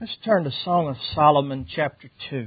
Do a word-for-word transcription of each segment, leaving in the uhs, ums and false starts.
Let's turn to Song of Solomon, chapter two.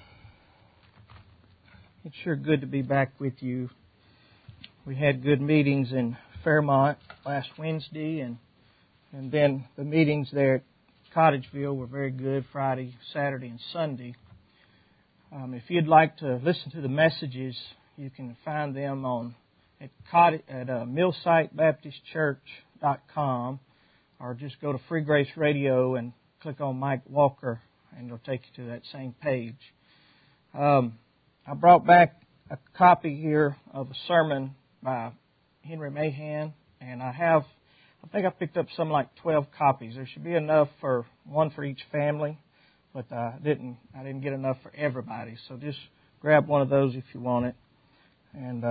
It's sure good to be back with you. We had good meetings in Fairmont last Wednesday, and and then the meetings there at Cottageville were very good Friday, Saturday, and Sunday. Um, if you'd like to listen to the messages, you can find them on at, Cottage, at uh, millsite baptist church dot com, or just go to Free Grace Radio and click on Mike Walker, and it'll take you to that same page. Um, I brought back a copy here of a sermon by Henry Mahan, and I have, I think I picked up some like twelve copies. There should be enough for one for each family, but I didn't, I didn't get enough for everybody. So just grab one of those if you want it. And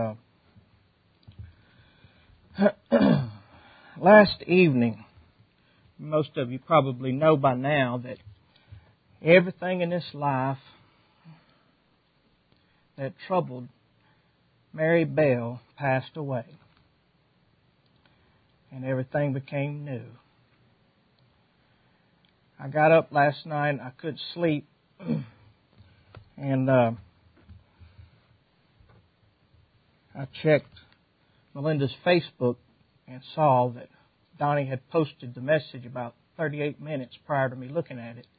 uh, last evening, most of you probably know by now that everything in this life that troubled Mary Bell passed away, and everything became new. I got up last night, I couldn't sleep, and uh, I checked Melinda's Facebook and saw that Donnie had posted the message about thirty-eight minutes prior to me looking at it.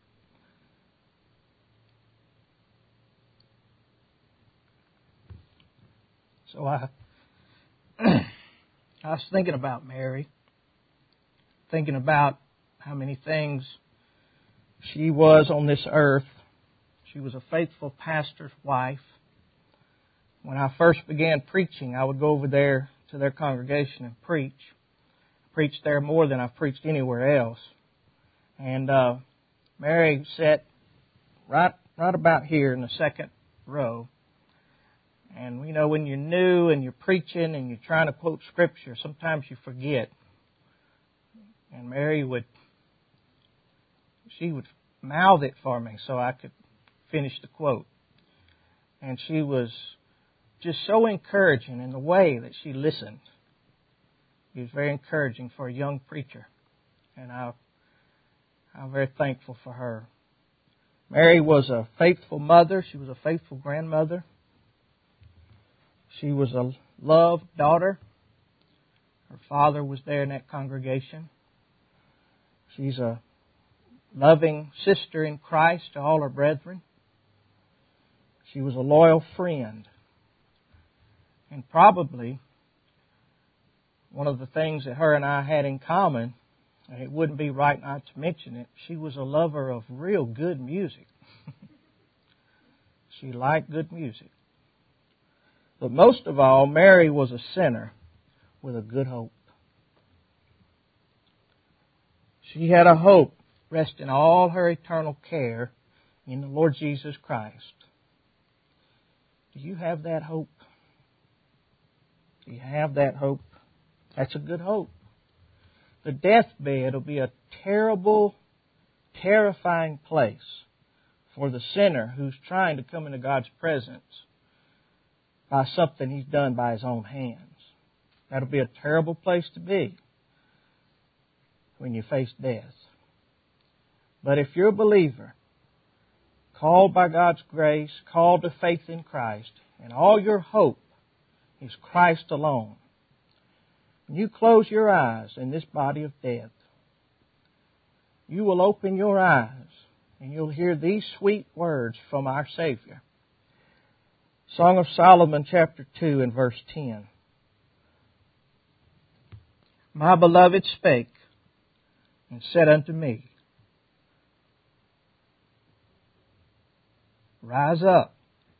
So I, I was thinking about Mary, thinking about how many things she was on this earth. She was a faithful pastor's wife. When I first began preaching, I would go over there to their congregation and preach. I preached there more than I've preached anywhere else. And uh, Mary sat right, right about here in the second row. And, you know, when you're new and you're preaching and you're trying to quote Scripture, sometimes you forget. And Mary would, she would mouth it for me so I could finish the quote. And she was just so encouraging in the way that she listened. It was very encouraging for a young preacher. And I, I'm very thankful for her. Mary was a faithful mother. She was a faithful grandmother. She was a loved daughter. Her father was there in that congregation. She's a loving sister in Christ to all her brethren. She was a loyal friend. And probably one of the things that her and I had in common, and it wouldn't be right not to mention it, she was a lover of real good music. She liked good music. But most of all, Mary was a sinner with a good hope. She had a hope resting all her eternal care in the Lord Jesus Christ. Do you have that hope? Do you have that hope? That's a good hope. The deathbed will be a terrible, terrifying place for the sinner who's trying to come into God's presence by something he's done by his own hands. That'll be a terrible place to be when you face death. But if you're a believer, called by God's grace, called to faith in Christ, and all your hope is Christ alone, when you close your eyes in this body of death, you will open your eyes and you'll hear these sweet words from our Savior. Song of Solomon, chapter two, and verse ten. My beloved spake and said unto me, Rise up,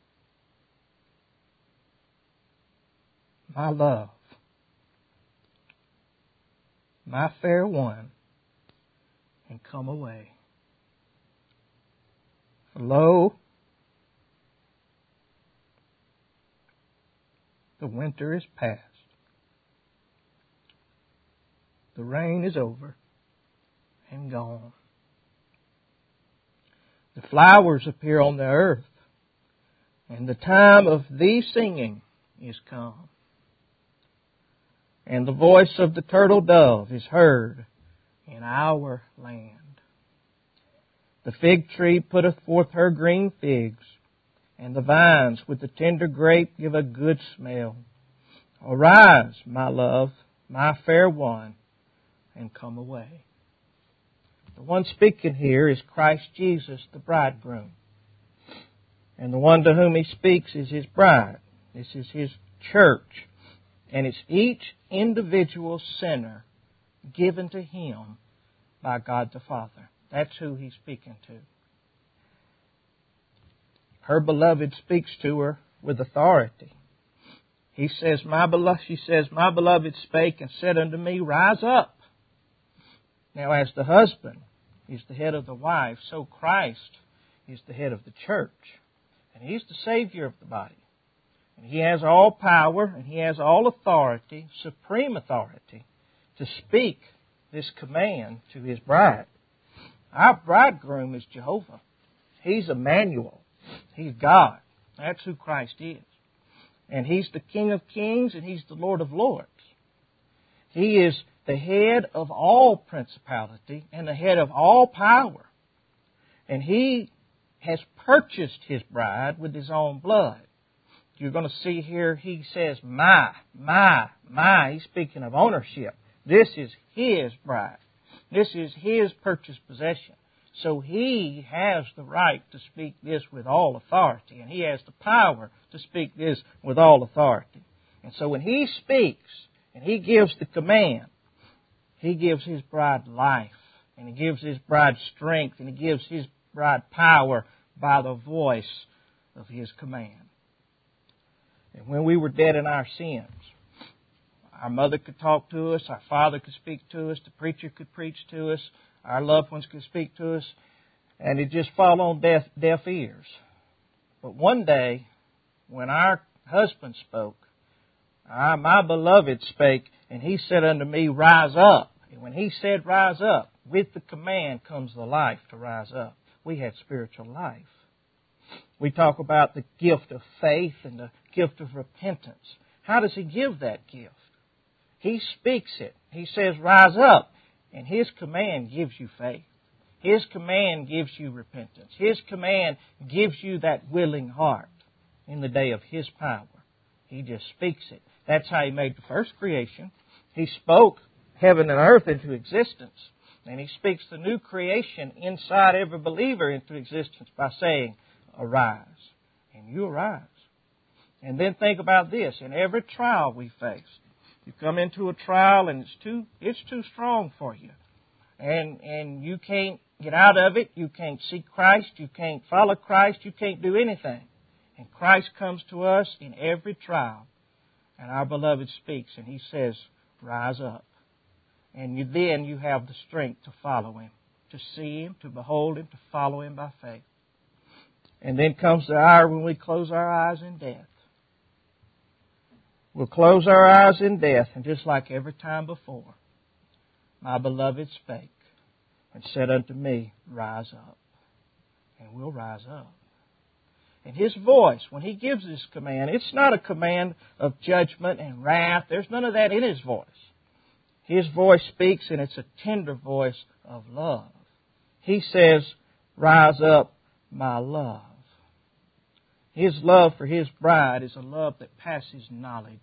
my love, my fair one, and come away. For lo, the winter is past. The rain is over and gone. The flowers appear on the earth, and the time of thee singing is come. And the voice of the turtle dove is heard in our land. The fig tree putteth forth her green figs, and the vines with the tender grape give a good smell. Arise, my love, my fair one, and come away. The one speaking here is Christ Jesus, the bridegroom. And the one to whom He speaks is His bride. This is His church. And it's each individual sinner given to Him by God the Father. That's who He's speaking to. Her beloved speaks to her with authority. He says, "My beloved," she says, "My beloved spake and said unto me, Rise up." Now, as the husband is the head of the wife, so Christ is the head of the church. And He's the Savior of the body. And He has all power and He has all authority, supreme authority, to speak this command to His bride. Our bridegroom is Jehovah. He's Emmanuel. He's God. That's who Christ is. And He's the King of kings and He's the Lord of lords. He is the head of all principality and the head of all power. And He has purchased His bride with His own blood. You're going to see here He says, my, my, my. He's speaking of ownership. This is His bride. This is His purchased possession. So He has the right to speak this with all authority. And He has the power to speak this with all authority. And so when He speaks and He gives the command, He gives His bride life. And He gives His bride strength. And He gives His bride power by the voice of His command. And when we were dead in our sins, our mother could talk to us, our father could speak to us, the preacher could preach to us, our loved ones could speak to us, and it just fall on deaf, deaf ears. But one day, when our husband spoke, I, my beloved spake, and He said unto me, Rise up. And when He said rise up, with the command comes the life to rise up. We had spiritual life. We talk about the gift of faith and the gift of repentance. How does He give that gift? He speaks it. He says, rise up. And His command gives you faith. His command gives you repentance. His command gives you that willing heart in the day of His power. He just speaks it. That's how He made the first creation. He spoke heaven and earth into existence. And He speaks the new creation inside every believer into existence by saying, arise. And you arise. And then think about this. In every trial we face, you come into a trial and it's too it's too strong for you. And and you can't get out of it. You can't seek Christ. You can't follow Christ. You can't do anything. And Christ comes to us in every trial. And our beloved speaks and He says, rise up. And you, then you have the strength to follow Him, to see Him, to behold Him, to follow Him by faith. And then comes the hour when we close our eyes in death. We'll close our eyes in death, and just like every time before, my beloved spake and said unto me, rise up. And we'll rise up. And His voice, when He gives this command, it's not a command of judgment and wrath. There's none of that in His voice. His voice speaks, and it's a tender voice of love. He says, rise up, my love. His love for His bride is a love that passes knowledge.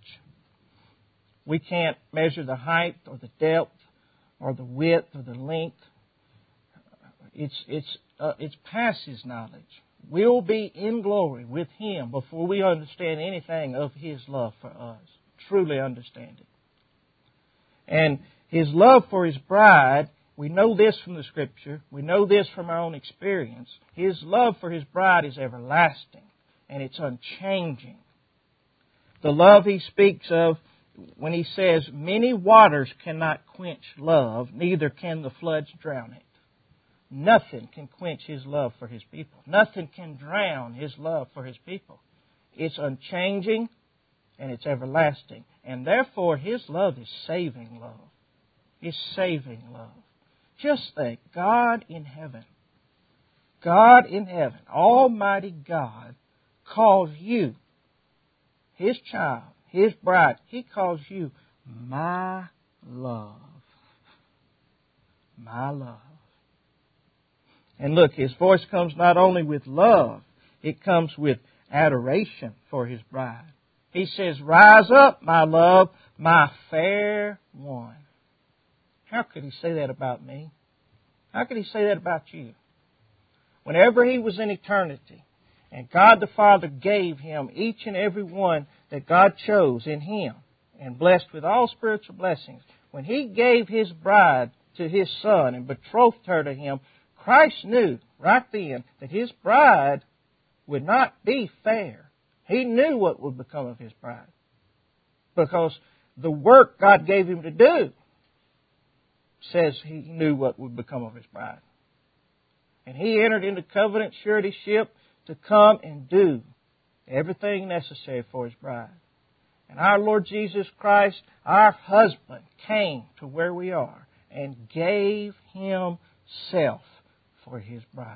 We can't measure the height or the depth or the width or the length. It's, it's, uh, it passes knowledge. We'll be in glory with Him before we understand anything of His love for us. Truly understand it. And His love for His bride, we know this from the Scripture. We know this from our own experience. His love for His bride is everlasting. And it's unchanging. The love He speaks of when He says, many waters cannot quench love, neither can the floods drown it. Nothing can quench His love for His people. Nothing can drown His love for His people. It's unchanging and it's everlasting. And therefore His love is saving love. It's saving love. Just think, God in heaven, God in heaven, Almighty God, calls you, His child, His bride, He calls you my love. My love. And look, His voice comes not only with love, it comes with adoration for His bride. He says, "Rise up, my love, my fair one." How could He say that about me? How could He say that about you? Whenever He was in eternity, and God the Father gave Him each and every one that God chose in Him, and blessed with all spiritual blessings, when He gave His bride to His Son and betrothed her to Him, Christ knew right then that His bride would not be fair. He knew what would become of His bride. Because the work God gave Him to do says He knew what would become of His bride. And He entered into covenant suretyship to come and do everything necessary for His bride. And our Lord Jesus Christ, our husband, came to where we are and gave Himself for His bride.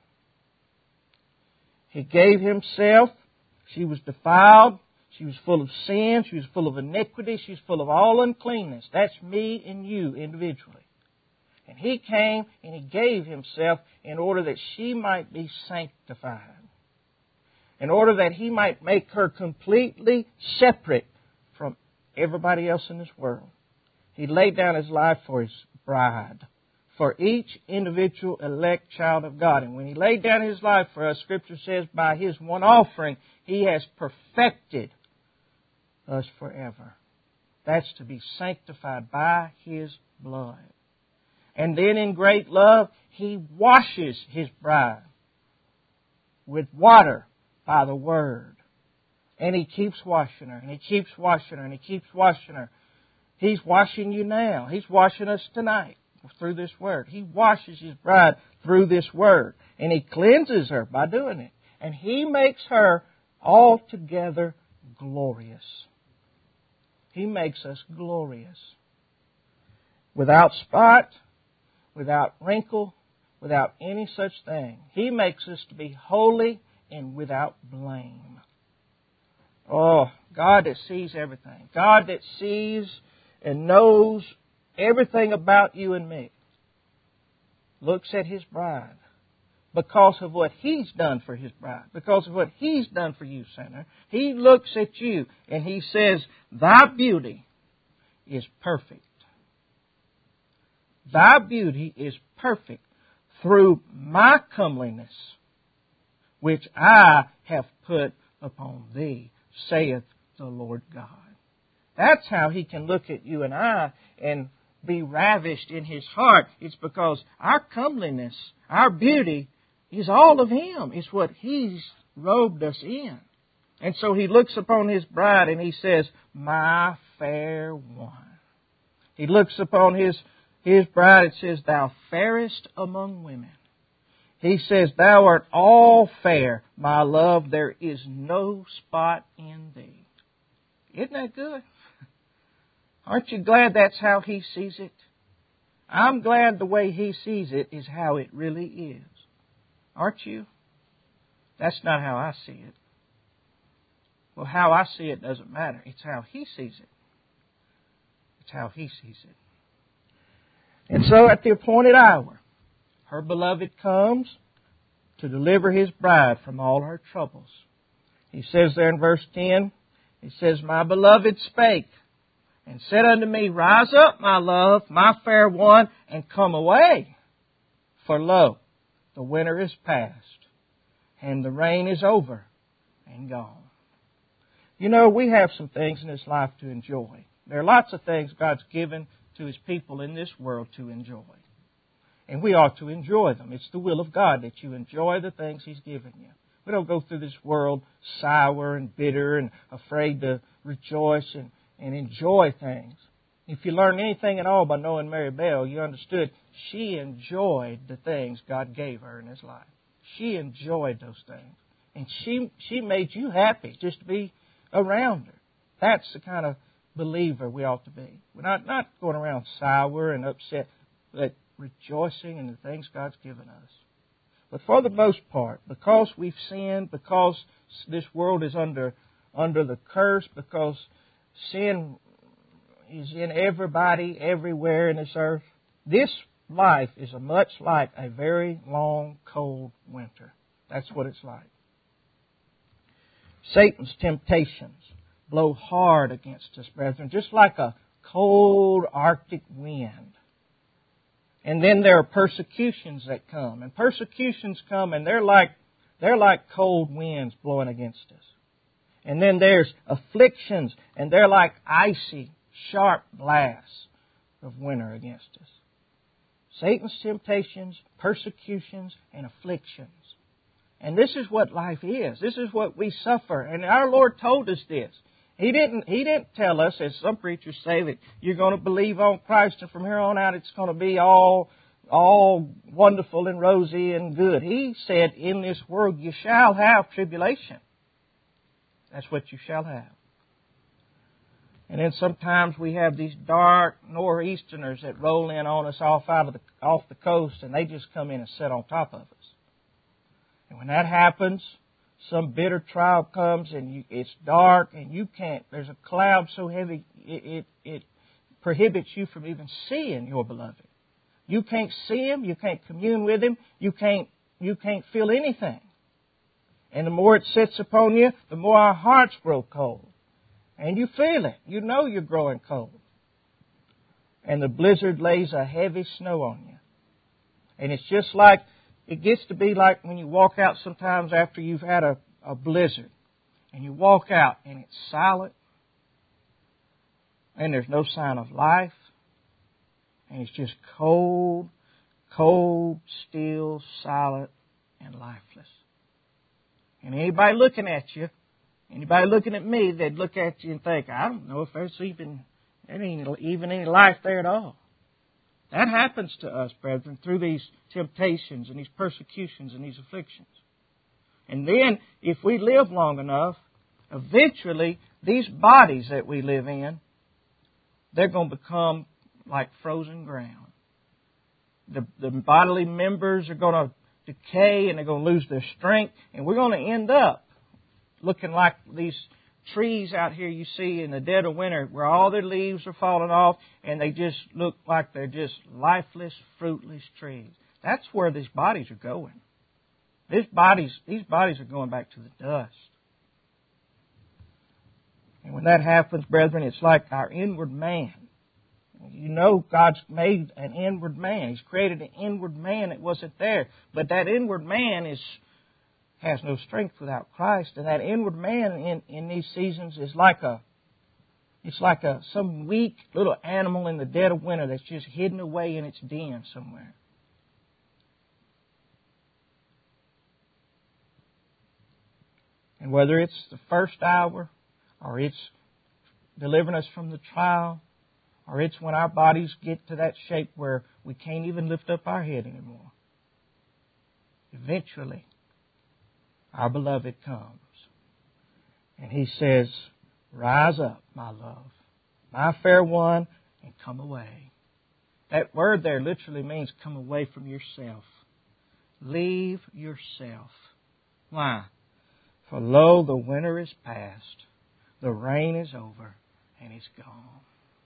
He gave Himself. She was defiled. She was full of sin. She was full of iniquity. She was full of all uncleanness. That's me and you individually. And He came and He gave Himself in order that she might be sanctified. In order that He might make her completely separate from everybody else in this world. He laid down His life for His bride, for each individual elect child of God. And when He laid down His life for us, Scripture says, by His one offering, He has perfected us forever. That's to be sanctified by His blood. And then in great love, He washes His bride with water by the Word. And He keeps washing her, and He keeps washing her, and He keeps washing her. He's washing you now. He's washing us tonight through this Word. He washes His bride through this Word. And He cleanses her by doing it. And He makes her altogether glorious. He makes us glorious. Without spot, without wrinkle, without any such thing. He makes us to be holy and without blame. Oh, God that sees everything. God that sees and knows everything about you and me looks at His bride because of what He's done for His bride, because of what He's done for you, sinner. He looks at you and He says, "Thy beauty is perfect. Thy beauty is perfect through my comeliness, which I have put upon thee, saith the Lord God." That's how He can look at you and I and be ravished in His heart. It's because our comeliness, our beauty, is all of Him. It's what He's robed us in. And so He looks upon His bride and He says, "My fair one." He looks upon His, his bride and says, "Thou fairest among women." He says, "Thou art all fair, my love. There is no spot in thee." Isn't that good? Aren't you glad that's how He sees it? I'm glad the way He sees it is how it really is. Aren't you? That's not how I see it. Well, how I see it doesn't matter. It's how He sees it. It's how He sees it. And so at the appointed hour, her beloved comes to deliver His bride from all her troubles. He says there in verse ten, He says, "My beloved spake, and said unto me, Rise up, my love, my fair one, and come away. For lo, the winter is past, and the rain is over and gone." You know, we have some things in this life to enjoy. There are lots of things God's given to His people in this world to enjoy. And we ought to enjoy them. It's the will of God that you enjoy the things He's given you. We don't go through this world sour and bitter and afraid to rejoice and, and enjoy things. If you learned anything at all by knowing Mary Bell, you understood she enjoyed the things God gave her in His life. She enjoyed those things. And she she made you happy just to be around her. That's the kind of believer we ought to be. We're not, not going around sour and upset, but rejoicing in the things God's given us. But for the most part, because we've sinned, because this world is under under the curse, because sin is in everybody, everywhere in this earth, this life is a much like a very long, cold winter. That's what it's like. Satan's temptations blow hard against us, brethren, just like a cold Arctic wind. And then there are persecutions that come. And persecutions come and they're like, they're like cold winds blowing against us. And then there's afflictions and they're like icy, sharp blasts of winter against us. Satan's temptations, persecutions, and afflictions. And this is what life is. This is what we suffer. And our Lord told us this. He didn't, He didn't tell us, as some preachers say, that you're going to believe on Christ and from here on out it's going to be all, all wonderful and rosy and good. He said, in this world you shall have tribulation. That's what you shall have. And then sometimes we have these dark nor'easterners that roll in on us off out of the, off the coast, and they just come in and sit on top of us. And when that happens, some bitter trial comes and you, it's dark and you can't, there's a cloud so heavy it, it, it prohibits you from even seeing your beloved. You can't see Him, you can't commune with Him, you can't, you can't feel anything. And the more it sits upon you, the more our hearts grow cold. And you feel it. You know you're growing cold. And the blizzard lays a heavy snow on you. And it's just like, it gets to be like when you walk out sometimes after you've had a, a blizzard. And you walk out and it's silent. And there's no sign of life. And it's just cold, cold, still, silent, and lifeless. And anybody looking at you, anybody looking at me, they'd look at you and think, I don't know if there's even, there ain't even any life there at all. That happens to us, brethren, through these temptations and these persecutions and these afflictions. And then, if we live long enough, eventually, these bodies that we live in, they're going to become like frozen ground. The, the bodily members are going to decay and they're going to lose their strength, and we're going to end up looking like these trees out here you see in the dead of winter where all their leaves are falling off and they just look like they're just lifeless, fruitless trees. That's where these bodies are going. These bodies, these bodies are going back to the dust. And when that happens, brethren, it's like our inward man. You know God's made an inward man. He's created an inward man that wasn't there. But that inward man is has no strength without Christ. And that inward man in, in these seasons is like a it's like a some weak little animal in the dead of winter that's just hidden away in its den somewhere. And whether it's the first hour, or it's delivering us from the trial, or it's when our bodies get to that shape where we can't even lift up our head anymore, eventually, our beloved comes. And He says, rise up, my love, my fair one, and come away. That word there literally means come away from yourself. Leave yourself. Why? For lo, the winter is past, the rain is over, and it's gone.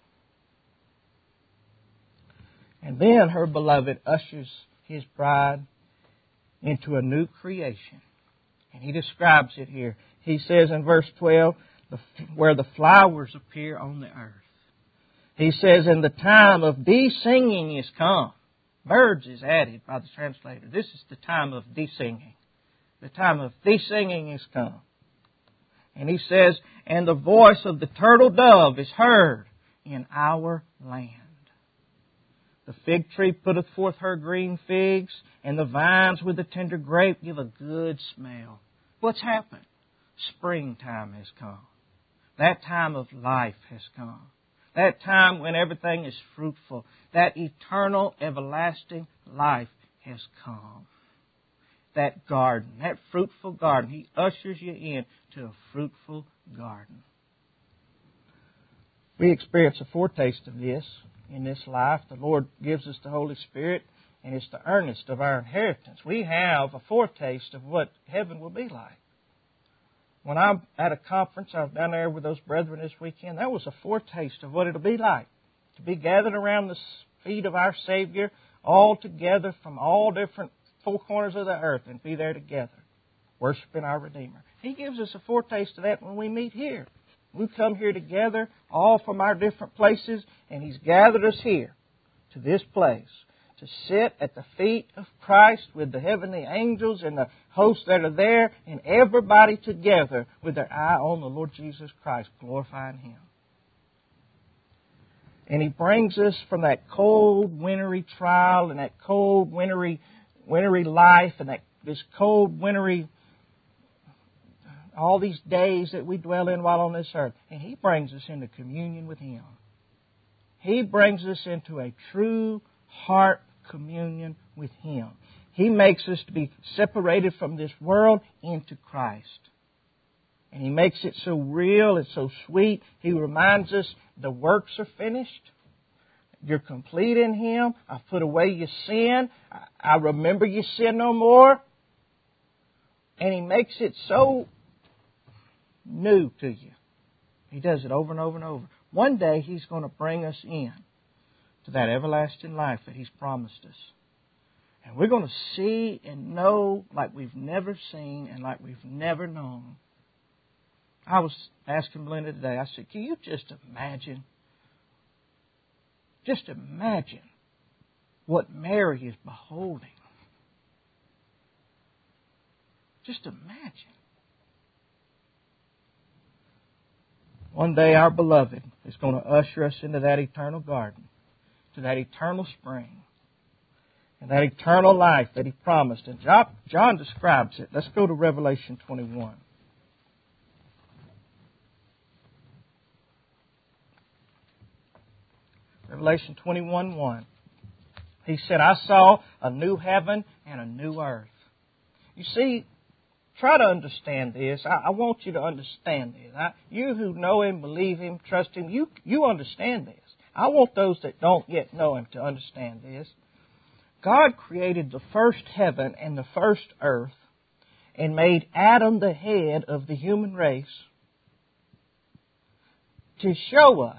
And then her beloved ushers His bride into a new creation. And He describes it here. He says in verse twelve, where the flowers appear on the earth. He says, and the time of de-singing is come. Birds is added by the translator. This is the time of de-singing. The time of de-singing is come. And He says, and the voice of the turtle dove is heard in our land. The fig tree putteth forth her green figs, and the vines with the tender grape give a good smell. What's happened? Springtime has come. That time of life has come. That time when everything is fruitful. That eternal, everlasting life has come. That garden, that fruitful garden. He ushers you in to a fruitful garden. We experience a foretaste of this in this life. The Lord gives us the Holy Spirit, and it's the earnest of our inheritance. We have a foretaste of what heaven will be like. When I'm at a conference, I was down there with those brethren this weekend, that was a foretaste of what it'll be like to be gathered around the feet of our Savior all together from all different four corners of the earth and be there together, worshiping our Redeemer. He gives us a foretaste of that when we meet here. We come here together, all from our different places, and He's gathered us here to this place to sit at the feet of Christ with the heavenly angels and the hosts that are there, and everybody together with their eye on the Lord Jesus Christ, glorifying Him. And He brings us from that cold, wintry trial and that cold, wintry, wintry life and that this cold, wintry, all these days that we dwell in while on this earth. And He brings us into communion with Him. He brings us into a true heart communion with Him. He makes us to be separated from this world into Christ. And He makes it so real and so sweet. He reminds us the works are finished. You're complete in Him. I've put away your sin. I remember your sin no more. And He makes it so new to you. He does it over and over and over. One day He's going to bring us in to that everlasting life that He's promised us. And we're going to see and know like we've never seen and like we've never known. I was asking Belinda today, I said, can you just imagine, just imagine what Mary is beholding. Just imagine. One day our beloved is going to usher us into that eternal garden, to that eternal spring, and that eternal life that He promised. And John, John describes it. Let's go to Revelation twenty-one. Revelation twenty-one one. He said, I saw a new heaven and a new earth. You see, try to understand this. I, I want you to understand this. I, you who know Him, believe Him, trust Him, you, you understand this. I want those that don't yet know Him to understand this. God created the first heaven and the first earth and made Adam the head of the human race to show us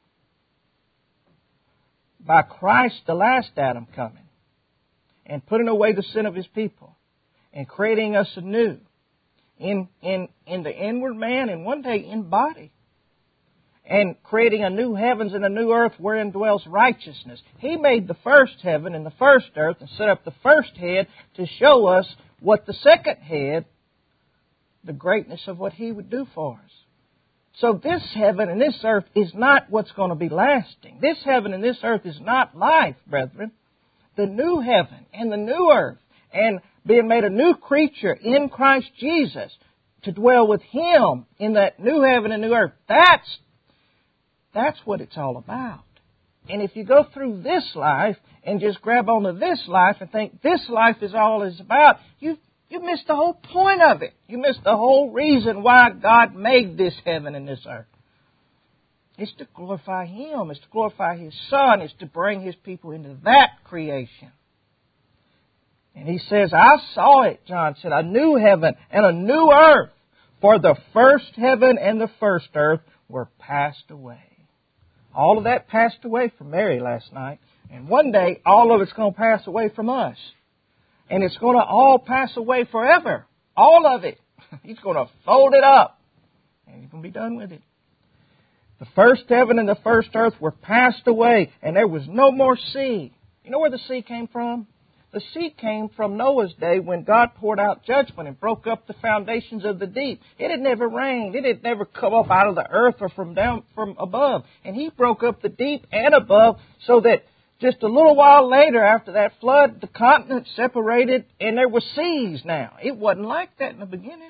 by Christ, the last Adam, coming and putting away the sin of His people and creating us anew in, in, in the inward man and one day in body, and creating a new heavens and a new earth wherein dwells righteousness. He made the first heaven and the first earth and set up the first head to show us what the second head, the greatness of what He would do for us. So this heaven and this earth is not what's going to be lasting. This heaven and this earth is not life, brethren. The new heaven and the new earth and being made a new creature in Christ Jesus to dwell with Him in that new heaven and new earth, that's, that's what it's all about. And if you go through this life and just grab onto this life and think this life is all it's about, you You missed the whole point of it. You missed the whole reason why God made this heaven and this earth. It's to glorify Him. It's to glorify His Son. It's to bring His people into that creation. And He says, I saw it, John said, a new heaven and a new earth. For the first heaven and the first earth were passed away. All of that passed away from Mary last night. And one day, all of it's going to pass away from us. And it's going to all pass away forever. All of it. He's going to fold it up. And He's going to be done with it. The first heaven and the first earth were passed away. And there was no more sea. You know where the sea came from? The sea came from Noah's day when God poured out judgment and broke up the foundations of the deep. It had never rained. It had never come up out of the earth or from down from above. And He broke up the deep and above so that just a little while later, after that flood, the continents separated and there were seas now. It wasn't like that in the beginning.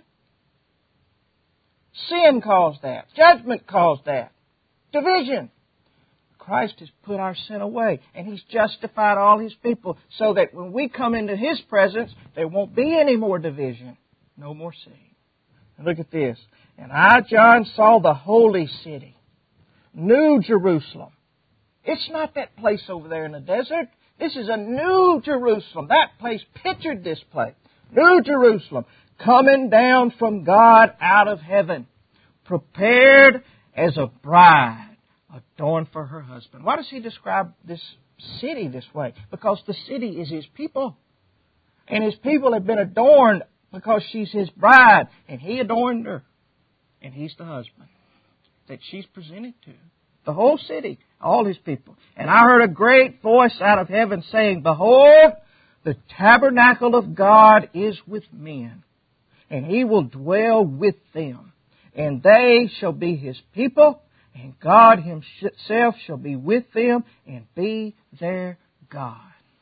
Sin caused that. Judgment caused that. Division. Christ has put our sin away and He's justified all His people so that when we come into His presence, there won't be any more division. No more sin. And look at this. And I, John, saw the holy city, New Jerusalem. It's not that place over there in the desert. This is a new Jerusalem. That place pictured this place. New Jerusalem, coming down from God out of heaven, prepared as a bride adorned for her husband. Why does He describe this city this way? Because the city is His people. And His people have been adorned because she's His bride. And He adorned her. And He's the husband that she's presented to. The whole city, all His people. And I heard a great voice out of heaven saying, Behold, the tabernacle of God is with men, and He will dwell with them. And they shall be His people, and God Himself shall be with them and be their God.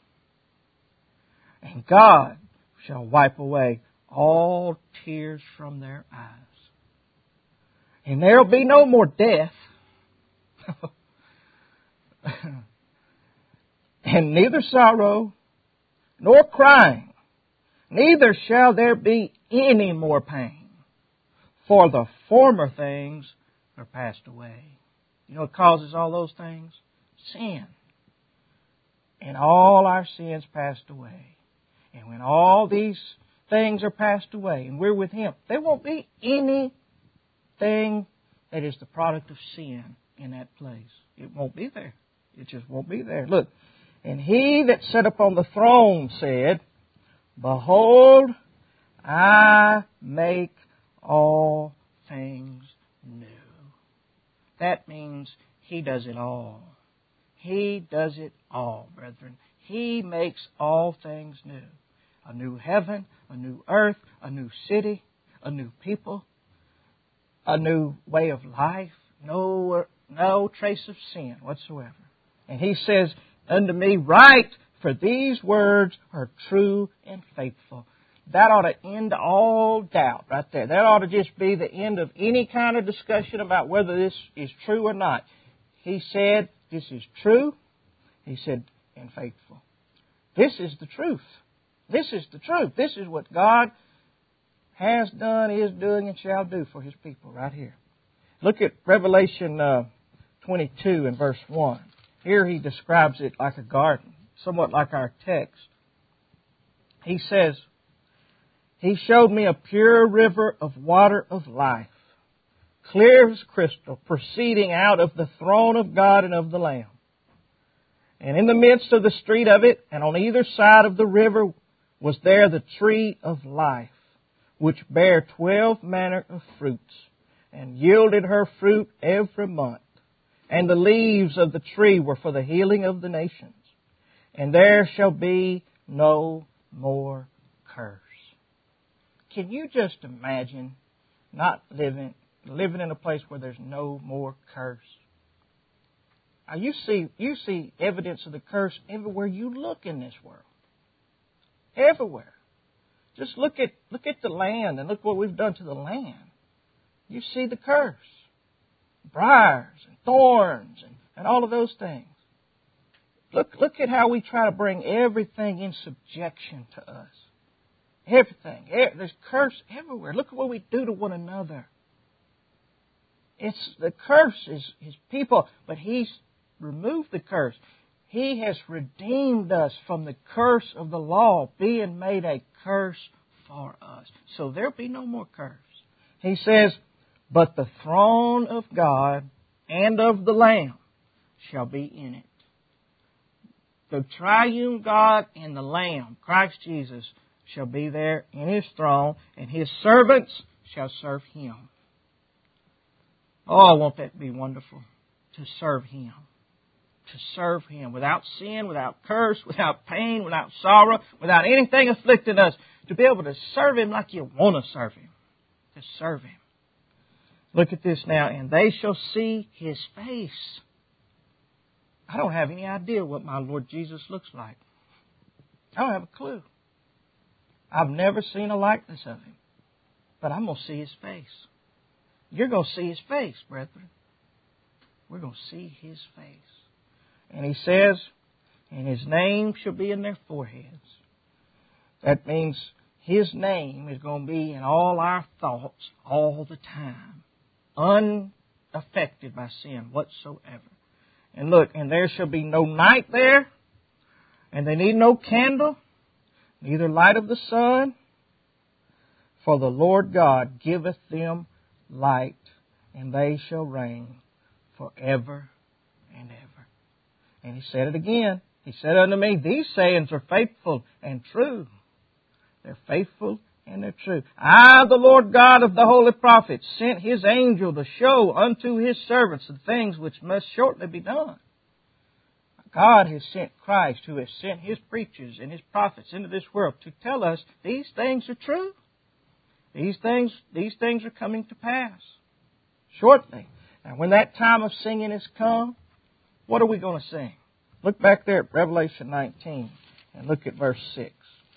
And God shall wipe away all tears from their eyes. And there will be no more death. And neither sorrow nor crying, neither shall there be any more pain, for the former things are passed away. You know what causes all those things? Sin. And all our sins passed away. And when all these things are passed away and we're with Him, there won't be anything that is the product of sin in that place. It won't be there. It just won't be there. Look, and He that sat upon the throne said, Behold, I make all things new. That means He does it all. He does it all, brethren. He makes all things new. A new heaven, a new earth, a new city, a new people, a new way of life. No, no trace of sin whatsoever. And He says unto me, Write, for these words are true and faithful. That ought to end all doubt right there. That ought to just be the end of any kind of discussion about whether this is true or not. He said, this is true. He said, and faithful. This is the truth. This is the truth. This is what God has done, is doing, and shall do for His people right here. Look at Revelation uh, twenty-two and verse one. Here He describes it like a garden, somewhat like our text. He says, He showed me a pure river of water of life, clear as crystal, proceeding out of the throne of God and of the Lamb. And in the midst of the street of it, and on either side of the river, was there the tree of life, which bare twelve manner of fruits, and yielded her fruit every month. And the leaves of the tree were for the healing of the nations. And there shall be no more curse. Can you just imagine not living living in a place where there's no more curse? Now you see you see evidence of the curse everywhere you look in this world. Everywhere. Just look at look at the land and look what we've done to the land. You see the curse. Briars and thorns and, and all of those things. Look look at how we try to bring everything in subjection to us. Everything. There's curse everywhere. Look at what we do to one another. It's the curse is His people, but He's removed the curse. He has redeemed us from the curse of the law, being made a curse for us. So there'll be no more curse. He says, But the throne of God and of the Lamb shall be in it. The triune God and the Lamb, Christ Jesus, shall be there in His throne, and His servants shall serve Him. Oh, won't that be wonderful, to serve Him. To serve Him without sin, without curse, without pain, without sorrow, without anything afflicting us. To be able to serve Him like you want to serve Him. To serve Him. Look at this now. And they shall see His face. I don't have any idea what my Lord Jesus looks like. I don't have a clue. I've never seen a likeness of Him. But I'm going to see His face. You're going to see His face, brethren. We're going to see His face. And He says, and His name shall be in their foreheads. That means His name is going to be in all our thoughts all the time. Unaffected by sin whatsoever. And look, and there shall be no night there. And they need no candle, neither light of the sun. For the Lord God giveth them light, and they shall reign forever and ever. And He said it again. He said unto me, these sayings are faithful and true. They're faithful and they're true. I, the Lord God of the holy prophets, sent His angel to show unto His servants the things which must shortly be done. God has sent Christ, who has sent His preachers and His prophets into this world to tell us these things are true. These things, these things are coming to pass shortly. Now, when that time of singing has come, what are we going to sing? Look back there at Revelation nineteen and look at verse six.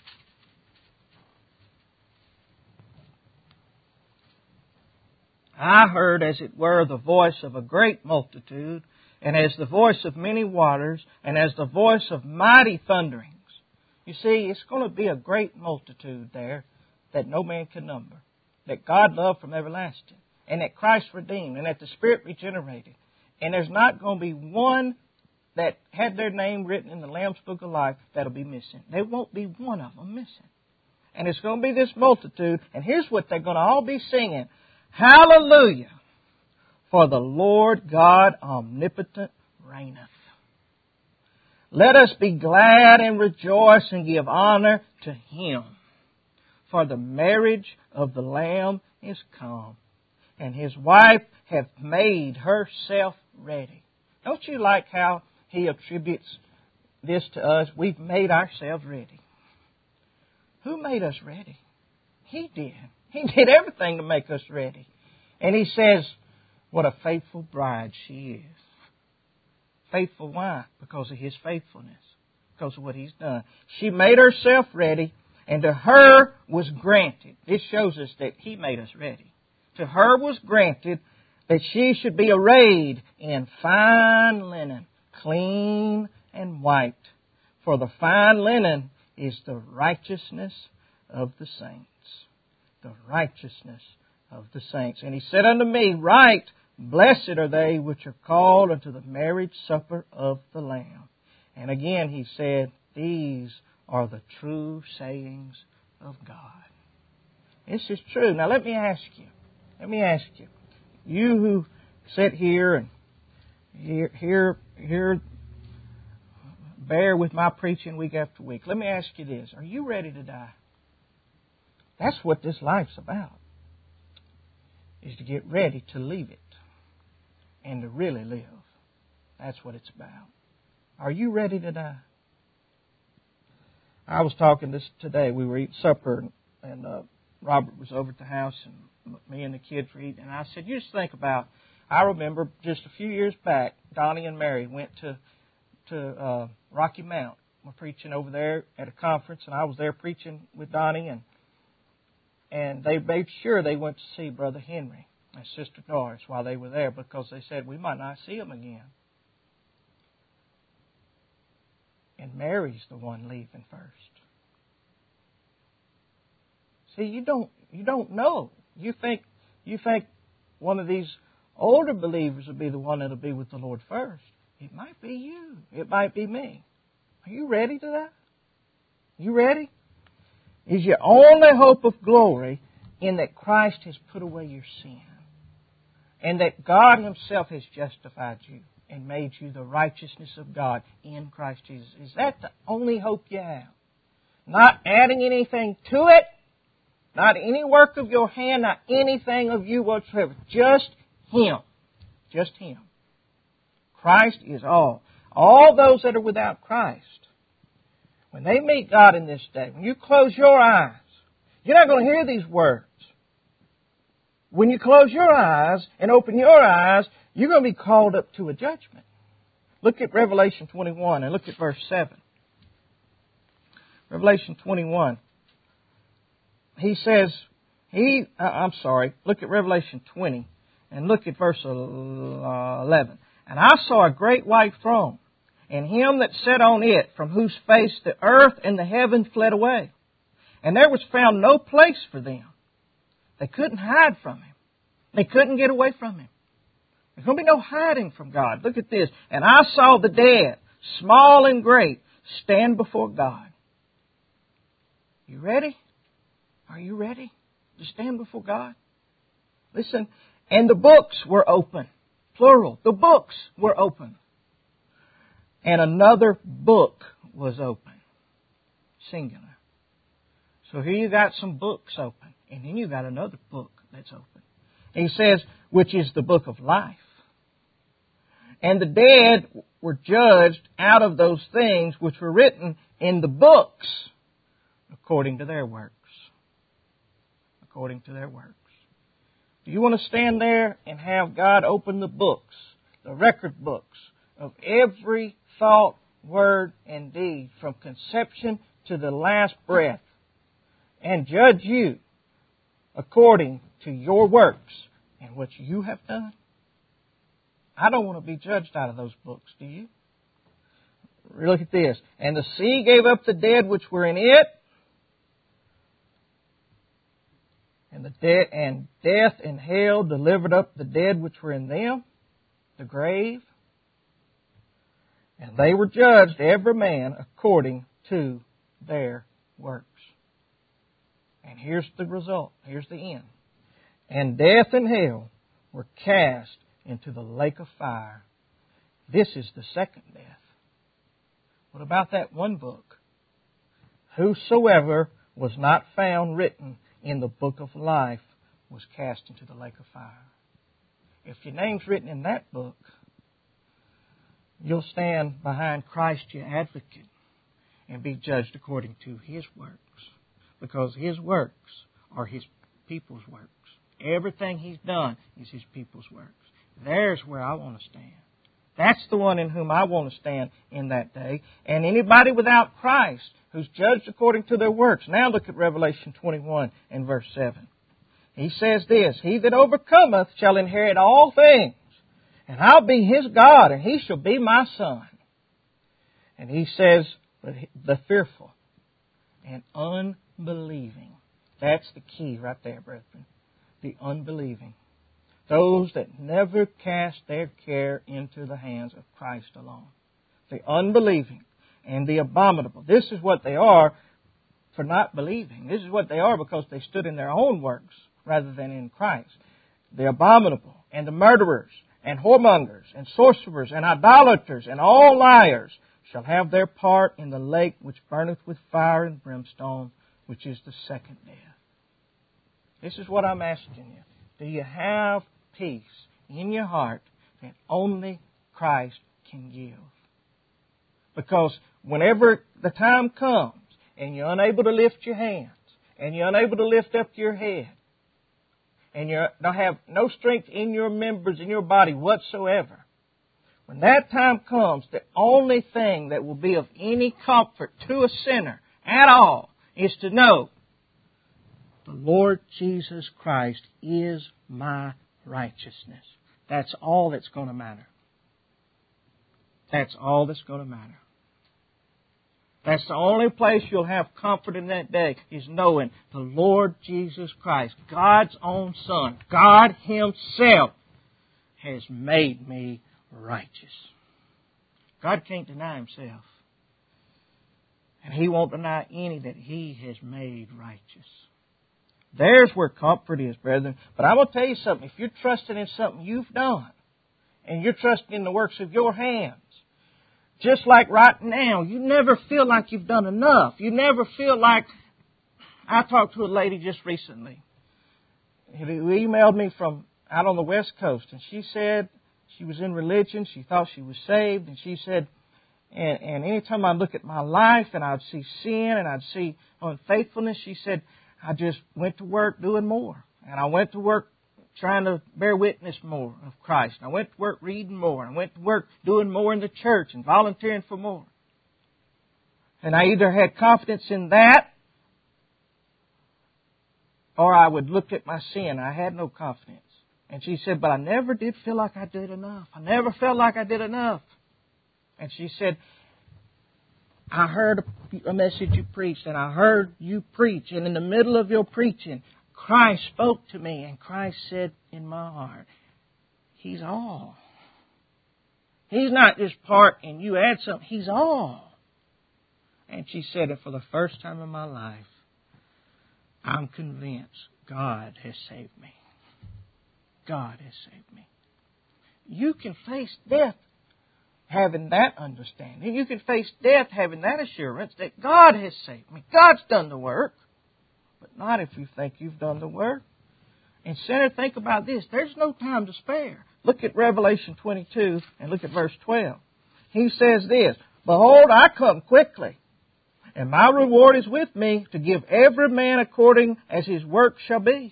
I heard, as it were, the voice of a great multitude, and as the voice of many waters, and as the voice of mighty thunderings. You see, it's going to be a great multitude there that no man can number, that God loved from everlasting, and that Christ redeemed, and that the Spirit regenerated. And there's not going to be one that had their name written in the Lamb's Book of Life that'll be missing. There won't be one of them missing. And it's going to be this multitude, and here's what they're going to all be singing. Hallelujah! For the Lord God omnipotent reigneth. Let us be glad and rejoice and give honor to Him. For the marriage of the Lamb is come, and His wife hath made herself ready. Don't you like how He attributes this to us? We've made ourselves ready. Who made us ready? He did. He did everything to make us ready. And He says, what a faithful bride she is. Faithful why? Because of His faithfulness. Because of what He's done. She made herself ready, and to her was granted. This shows us that He made us ready. To her was granted that she should be arrayed in fine linen, clean and white. For the fine linen is the righteousness of the saints. The righteousness of the saints. And He said unto me, Right, blessed are they which are called unto the marriage supper of the Lamb. And again He said, These are the true sayings of God. This is true. Now let me ask you. Let me ask you. You who sit here and hear, hear, hear, bear with my preaching week after week. Let me ask you this. Are you ready to die? That's what this life's about. Is to get ready to leave it. And to really live. That's what it's about. Are you ready to die? I was talking this today. We were eating supper, and uh, Robert was over at the house, and me and the kids were eating. And I said, you just think about, I remember just a few years back, Donnie and Mary went to to uh, Rocky Mount. We're preaching over there at a conference, and I was there preaching with Donnie, and and they made sure they went to see Brother Henry and Sister Doris while they were there, because they said we might not see them again. And Mary's the one leaving first. See, you don't you don't know. You think you think one of these older believers will be the one that'll be with the Lord first. It might be you. It might be me. Are you ready to that? You ready? Is your only hope of glory in that Christ has put away your sin, and that God Himself has justified you and made you the righteousness of God in Christ Jesus? Is that the only hope you have? Not adding anything to it, not any work of your hand, not anything of you whatsoever. Just Him. Just Him. Christ is all. All those that are without Christ, when they meet God in this day, when you close your eyes, you're not going to hear these words. When you close your eyes and open your eyes, you're going to be called up to a judgment. Look at Revelation twenty-one and look at verse seven. Revelation twenty-one. He says, He, uh, I'm sorry, look at Revelation twenty and look at verse eleven. And I saw a great white throne, and Him that sat on it, from whose face the earth and the heaven fled away. And there was found no place for them. They couldn't hide from Him. They couldn't get away from Him. There's going to be no hiding from God. Look at this. And I saw the dead, small and great, stand before God. You ready? Are you ready to stand before God? Listen. And the books were open. Plural. The books were open. And another book was open. Singular. So here you got some books open. And then you got another book that's open. And he says, which is the book of life. And the dead were judged out of those things which were written in the books according to their works. According to their works. Do you want to stand there and have God open the books, the record books of every thought, word, and deed from conception to the last breath, and judge you according to your works and what you have done? I don't want to be judged out of those books, do you? Look at this. And the sea gave up the dead which were in it, and the de- and death and hell delivered up the dead which were in them, the grave, and they were judged, every man according to their works. And here's the result. Here's the end. And death and hell were cast into the lake of fire. This is the second death. What about that one book? Whosoever was not found written in the book of life was cast into the lake of fire. If your name's written in that book, you'll stand behind Christ your advocate and be judged according to His works. Because His works are His people's works. Everything He's done is His people's works. There's where I want to stand. That's the one in whom I want to stand in that day. And anybody without Christ who's judged according to their works. Now look at Revelation twenty-one and verse seven. He says this, He that overcometh shall inherit all things, and I'll be his God, and he shall be my son. And he says, the fearful and unbelieving. That's the key right there, brethren. The unbelieving. Those that never cast their care into the hands of Christ alone. The unbelieving and the abominable. This is what they are for not believing. This is what they are because they stood in their own works rather than in Christ. The abominable and the murderers and whoremongers and sorcerers and idolaters and all liars shall have their part in the lake which burneth with fire and brimstone, which is the second death. This is what I'm asking you. Do you have peace in your heart that only Christ can give? Because whenever the time comes and you're unable to lift your hands and you're unable to lift up your head and you don't have no strength in your members, in your body whatsoever, when that time comes, the only thing that will be of any comfort to a sinner at all is to know the Lord Jesus Christ is my righteousness. That's all that's going to matter. That's all that's going to matter. That's the only place you'll have comfort in that day, is knowing the Lord Jesus Christ, God's own Son, God Himself, has made me righteous. God can't deny Himself. And He won't deny any that He has made righteous. There's where comfort is, brethren. But I'm going to tell you something. If you're trusting in something you've done, and you're trusting in the works of your hands, just like right now, you never feel like you've done enough. You never feel like... I talked to a lady just recently who emailed me from out on the West Coast, and she said she was in religion. She thought she was saved, and she said, and, and anytime I look at my life and I'd see sin and I'd see unfaithfulness, she said, I just went to work doing more. And I went to work trying to bear witness more of Christ. And I went to work reading more. And I went to work doing more in the church and volunteering for more. And I either had confidence in that, or I would look at my sin. I had no confidence. And she said, but I never did feel like I did enough. I never felt like I did enough. And she said, I heard a message you preached, and I heard you preach, and in the middle of your preaching, Christ spoke to me, and Christ said in my heart, He's all. He's not just part and you add something, He's all. And she said, and for the first time in my life, I'm convinced God has saved me. God has saved me. You can face death having that understanding. You can face death having that assurance that God has saved me. God's done the work. But not if you think you've done the work. And sinner, think about this. There's no time to spare. Look at Revelation twenty-two and look at verse twelve. He says this, Behold, I come quickly, and my reward is with me to give every man according as his work shall be.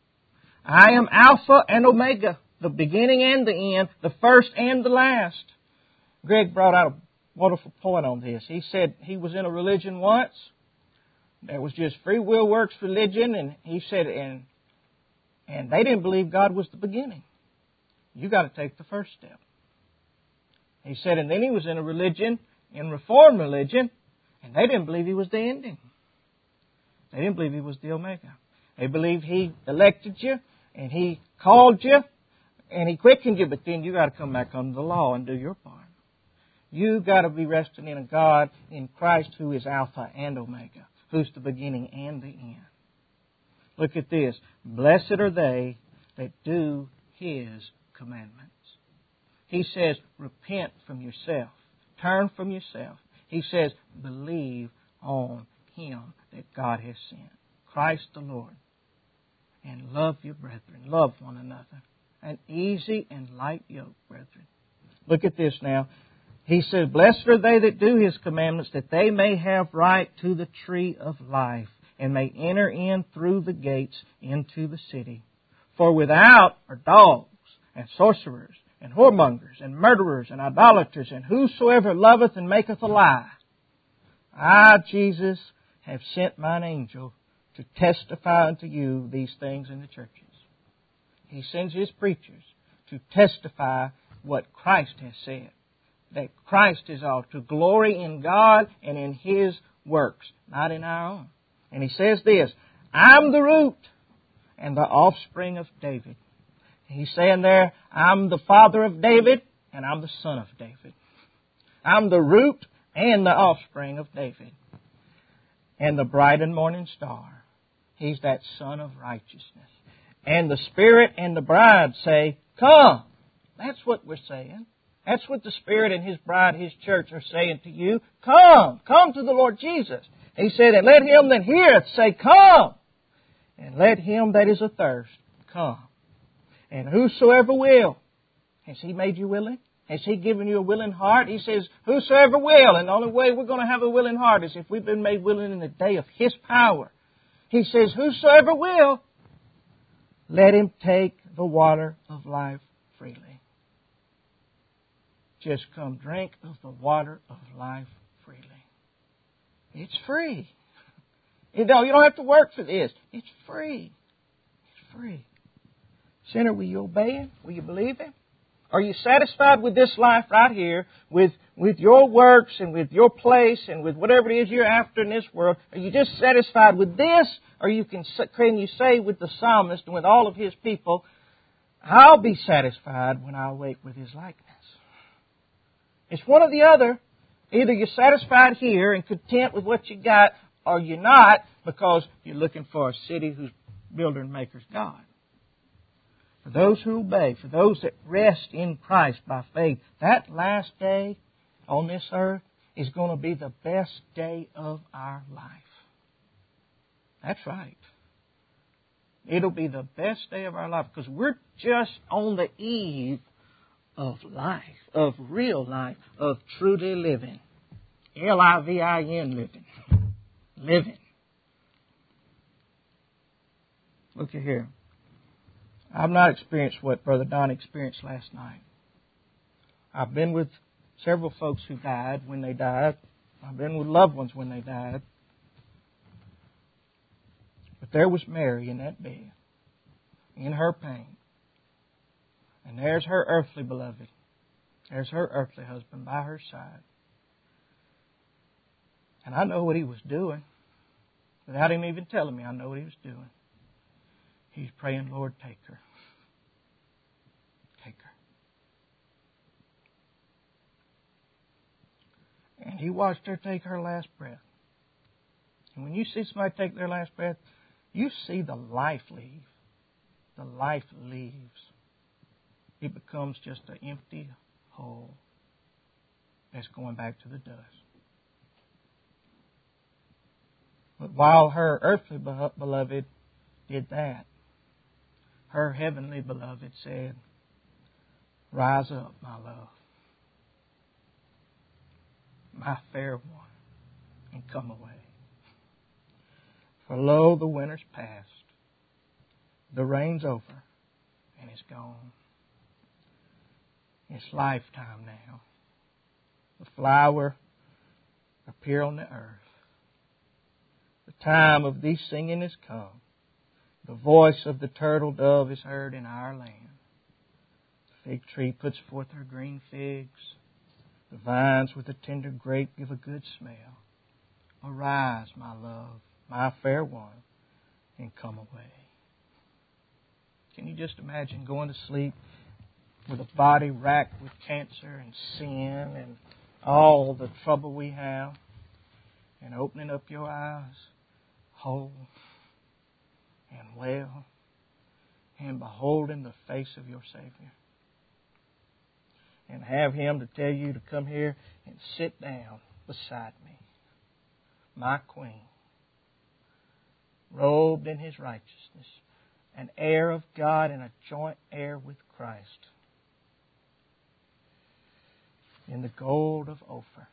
I am Alpha and Omega, the beginning and the end, the first and the last. Greg brought out a wonderful point on this. He said he was in a religion once. There was just free will works religion, and he said, and and they didn't believe God was the beginning. You got to take the first step. He said, and then he was in a religion, in Reformed religion, and they didn't believe he was the ending. They didn't believe he was the Omega. They believed he elected you, and he called you, and he quickened you, but then you got to come back under the law and do your part. You got to be resting in a God, in Christ, who is Alpha and Omega, who's the beginning and the end. Look at this. Blessed are they that do His commandments. He says, repent from yourself. Turn from yourself. He says, believe on Him that God has sent, Christ the Lord. And love your brethren. Love one another. An easy and light yoke, brethren. Look at this now. He says, blessed are they that do His commandments, that they may have right to the tree of life, and may enter in through the gates into the city. For without are dogs, and sorcerers, and whoremongers, and murderers, and idolaters, and whosoever loveth and maketh a lie. I, Jesus, have sent mine angel to testify unto you these things in the churches. He sends His preachers to testify what Christ has said. That Christ is all, to glory in God and in His works, not in our own. And He says this, I'm the root and the offspring of David. He's saying there, I'm the father of David and I'm the son of David. I'm the root and the offspring of David. And the bright and morning star. He's that son of righteousness. And the Spirit and the bride say, come. That's what we're saying. That's what the Spirit and His bride, His church, are saying to you. Come. Come to the Lord Jesus. He said, and let him that heareth say, come. And let him that is athirst come. And whosoever will. Has He made you willing? Has He given you a willing heart? He says, whosoever will. And the only way we're going to have a willing heart is if we've been made willing in the day of His power. He says, whosoever will, let him take the water of life freely. Just come drink of the water of life freely. It's free. You know, you don't have to work for this. It's free. It's free. Sinner, will you obey Him? Will you believe Him? Are you satisfied with this life right here, with, with your works and with your place and with whatever it is you're after in this world? Are you just satisfied with this? Or you can, can you say with the psalmist and with all of his people, I'll be satisfied when I awake with His likeness. It's one or the other. Either you're satisfied here and content with what you got, or you're not, because you're looking for a city whose builder and maker's God. For those who obey, for those that rest in Christ by faith, that last day on this earth is going to be the best day of our life. That's right. It'll be the best day of our life because we're just on the eve of life, of real life, of truly living. L I V I N, living. Living. Look at here. I've not experienced what Brother Don experienced last night. I've been with several folks who died when they died. I've been with loved ones when they died. But there was Mary in that bed, in her pain. And there's her earthly beloved. There's her earthly husband by her side. And I know what he was doing. Without him even telling me, I know what he was doing. He's praying, Lord, take her. Take her. And he watched her take her last breath. And when you see somebody take their last breath, you see the life leave. The life leaves. It becomes just an empty hole. that's going back to the dust. But while her earthly beloved did that, her heavenly beloved said, "Rise up, my love, my fair one, and come away. For lo, the winter's past, the rain's over, and it's gone. It's lifetime now. The flower appear on the earth. The time of thee singing is come. The voice of the turtle dove is heard in our land. The fig tree puts forth her green figs. The vines with the tender grape give a good smell. Arise, my love, my fair one, and come away." Can you just imagine going to sleep with a body racked with cancer and sin and all the trouble we have, and opening up your eyes whole and well, and beholding the face of your Savior, and have Him to tell you to come here and sit down beside me, my Queen, robed in His righteousness, an heir of God and a joint heir with Christ, in the gold of Ophir.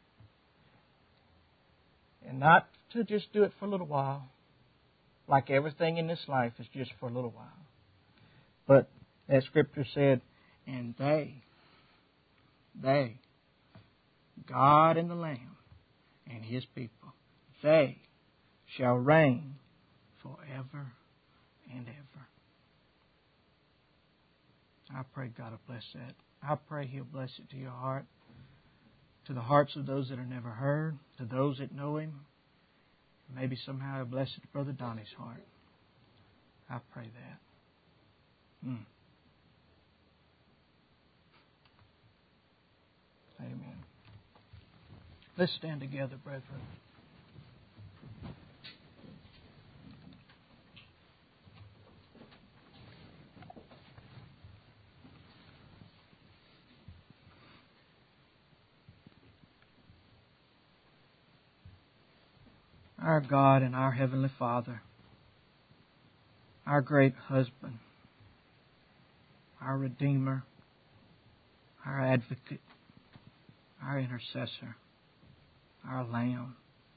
And not to just do it for a little while, like everything in this life is just for a little while. But as Scripture said, and they, they, God and the Lamb and His people, they shall reign forever and ever. I pray God will bless that. I pray He'll bless it to your heart, to the hearts of those that are never heard, to those that know Him. Maybe somehow He'll bless it to Brother Donnie's heart. I pray that. Mm. Amen. Let's stand together, brethren. Our God and our Heavenly Father, our great husband, our Redeemer, our advocate, our intercessor, our Lamb.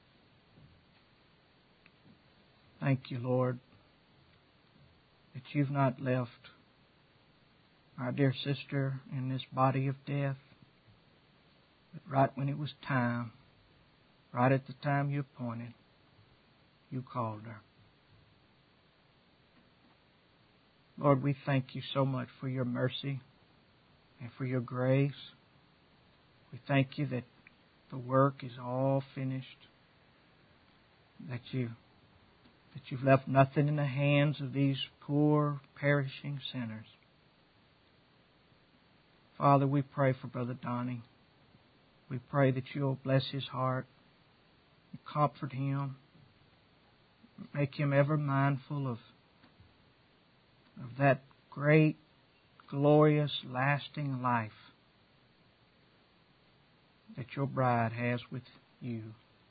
Thank you, Lord, that You've not left our dear sister in this body of death, but right when it was time, right at the time You appointed, You called her. Lord, we thank You so much for Your mercy and for Your grace. We thank You that the work is all finished, that You that You've left nothing in the hands of these poor, perishing sinners. Father, we pray for Brother Donnie. We pray that You'll bless his heart and comfort him. Make him ever mindful of, of that great, glorious, lasting life that Your bride has with You.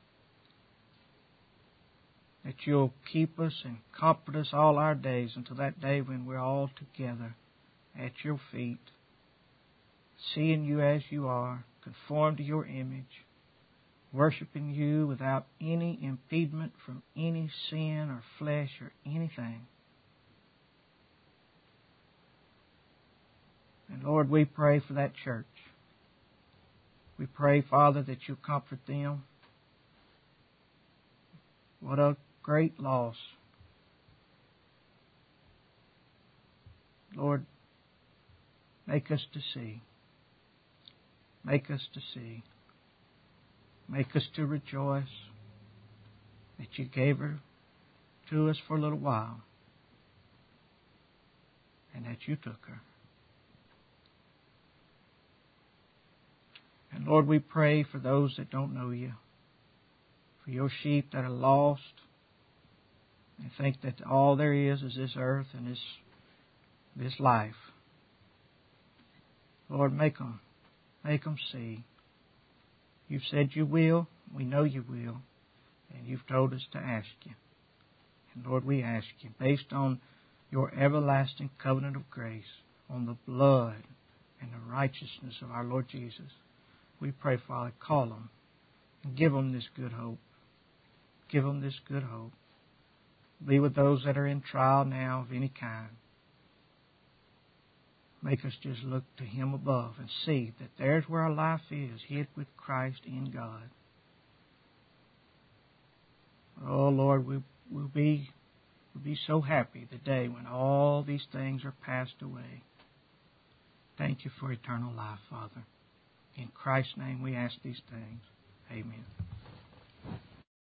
That You'll keep us and comfort us all our days until that day when we're all together at Your feet, seeing You as You are, conformed to Your image, worshiping You without any impediment from any sin or flesh or anything. And Lord, we pray for that church. We pray, Father, that You comfort them. What a great loss. Lord, make us to see. Make us to see. Make us to rejoice that You gave her to us for a little while and that You took her. And Lord, we pray for those that don't know You, for Your sheep that are lost and think that all there is is this earth and this, this life. Lord, make them, make them see You've said you will. We know you will. And you've told us to ask you. And Lord, we ask you, based on your everlasting covenant of grace, on the blood and the righteousness of our Lord Jesus, we pray, Father, call them and give them this good hope. Give them this good hope. Be with those that are in trial now of any kind. Make us just look to Him above and see that there's where our life is, hid with Christ in God. Oh, Lord, we, we'll be, we'll be so happy the day when all these things are passed away. Thank you for eternal life, Father. In Christ's name we ask these things. Amen.